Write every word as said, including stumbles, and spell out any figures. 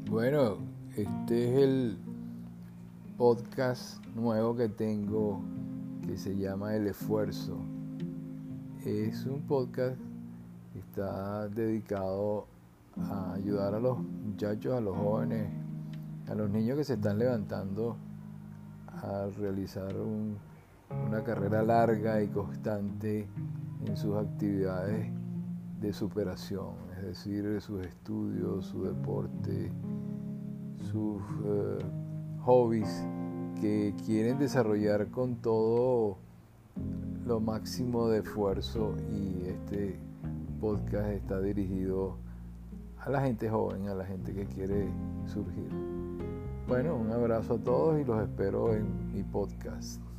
Bueno, este es el podcast nuevo que tengo que se llama El Esfuerzo. Es un podcast que está dedicado a ayudar a los muchachos, a los jóvenes, a los niños que se están levantando a realizar un, una carrera larga y constante en sus actividades de superación, es decir, sus estudios, su deporte, sus eh, hobbies que quieren desarrollar con todo lo máximo de esfuerzo, y este podcast está dirigido a la gente joven, a la gente que quiere surgir. Bueno, un abrazo a todos y los espero en mi podcast.